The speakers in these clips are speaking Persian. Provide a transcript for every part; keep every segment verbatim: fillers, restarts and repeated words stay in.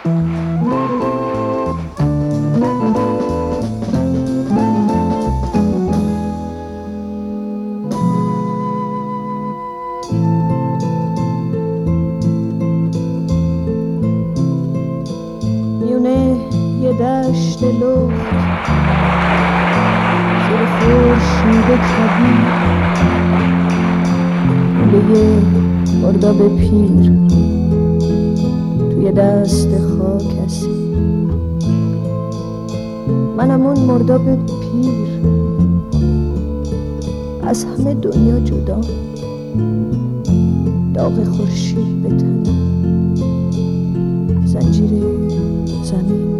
دشت لخت زیر خورشید کبیر لوله مرداب پیر توی دست خاک اسیر منم اون مرداب پیر از همه دنیا جدا داغ خورشید به تنم زنجیر زمین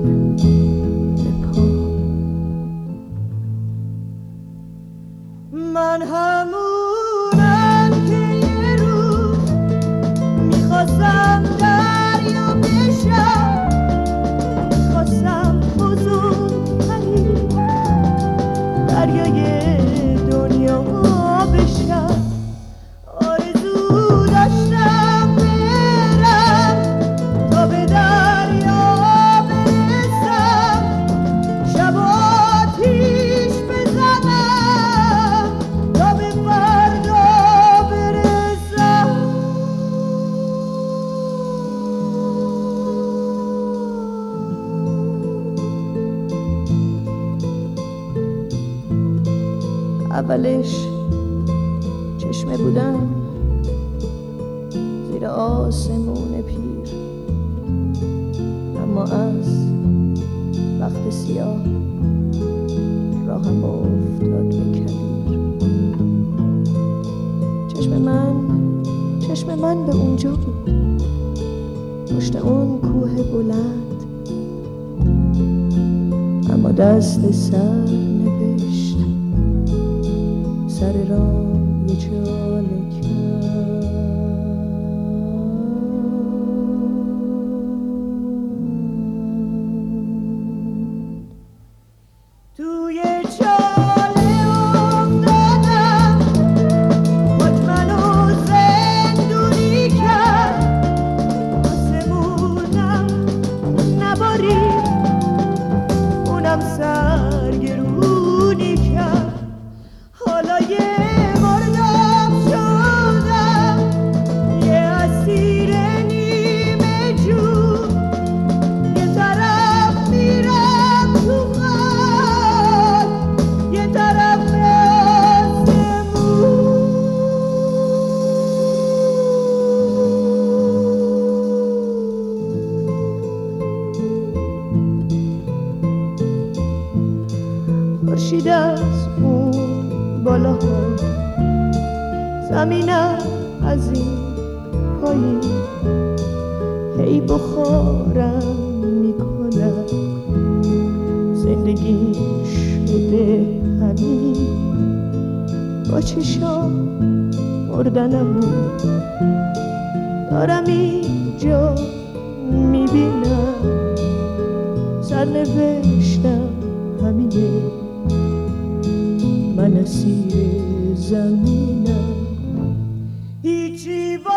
من همونم که یه روز میخواستم دریا بشم میخواستم بزرگترین دریای دنیا بشم آرزو داشتم برم تا به دریا برسم شب آتیش بزنم تا به فردا برسم اولش چشمه بودم زیر آسمون پیر اما از وقت سیاه راهم افتاد به کبیر چشم من چشم من به اونجا بود پشت اون کوه بلند اما دست سر نوشت سر را یه چاله کرد توی چاله افتادم خود منو زندونی کرد آسمونم نبارید اونم سرگرونی کرد حالا یه مرداب شدم یه اسیر نیمه جون یه طرف میرم تو خاک یه طرف به آسمون خورشید از اون بالاها زمینم از این پایین هی بخارم میکنم زندگی شده همین با چشام مردنمون دارم اینجا میبینم سرنوشتم همینه من اسیر زمینم هیچی